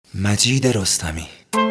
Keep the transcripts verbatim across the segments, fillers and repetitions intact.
مجید رستمی.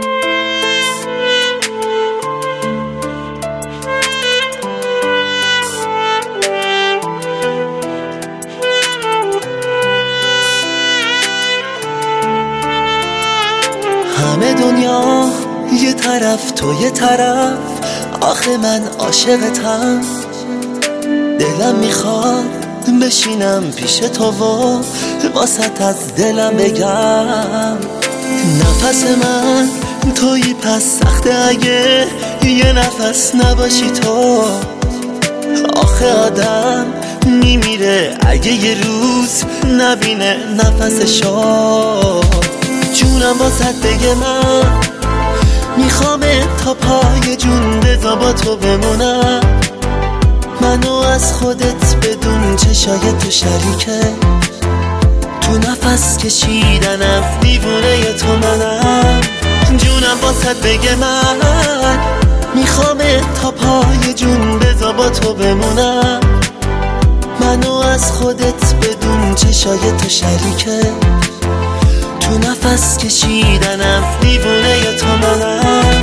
همه دنیا یه طرف تو یه طرف، آخه من عاشقتم. دلم میخواد بشینم پیش تو و واسط از دلم بگم نفس من تویی، پس سخته اگه یه نفس نباشی تو. آخه آدم میمیره اگه یه روز نبینه نفسشو. جونم واسط بگه من میخوامه تا پای جون بذار با تو بمونم. منو از خودت بدون چشای تو شریکه، تو نفس کشیدنم دیوونه تو منم. جونم واسط بگه من میخوامه تا پای جون بذار با تو بمونم. منو از خودت بدون چشای تو شریکه، تو نفس کشیدنم دیوونه تو منم.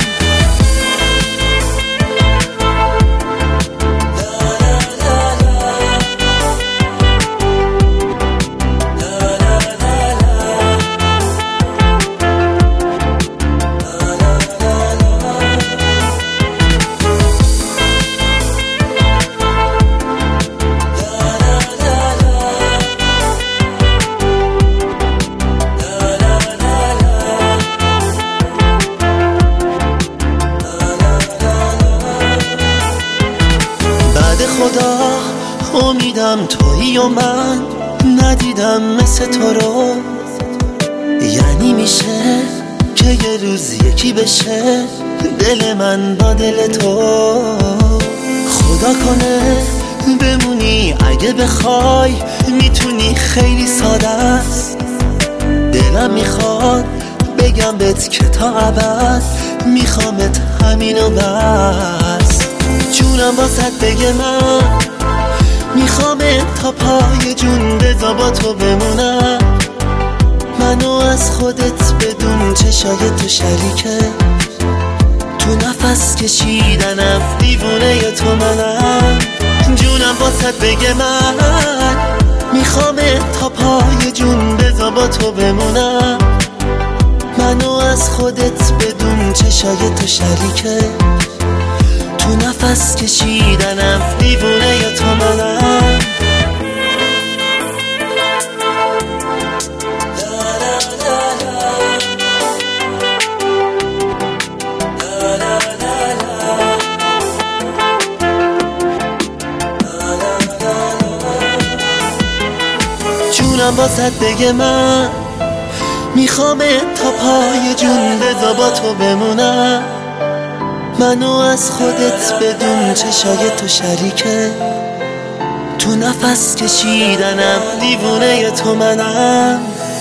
خدا امیدم تویی و من ندیدم مثل تو رو. یعنی میشه که یه روز یکی بشه دل من با دل تو. خدا کنه بمونی اگه بخوای، میتونی خیلی ساده است. دلم میخواد بگم بهت که تا ابد میخوامت همینو بس. جونم واسط بگه من میخوامه تا پای جون بذار با تو بمونم. منو از خودت بدون چشای تو شریکه، تو نفس کشیدنم دیوونه تو منم. جونم واسط بگه من میخوامه تا پای جون بذار با تو بمونم. منو از خودت بدون چشای تو شریکه، تو نفس کشیدنم دیوونه تو منم. جونم واسط بگه من میخوامه تا پای جون بذار با تو بمونم. منو از خودت بدون چشای تو شریکه، تو نفس کشیدنم دیوونه تو منم.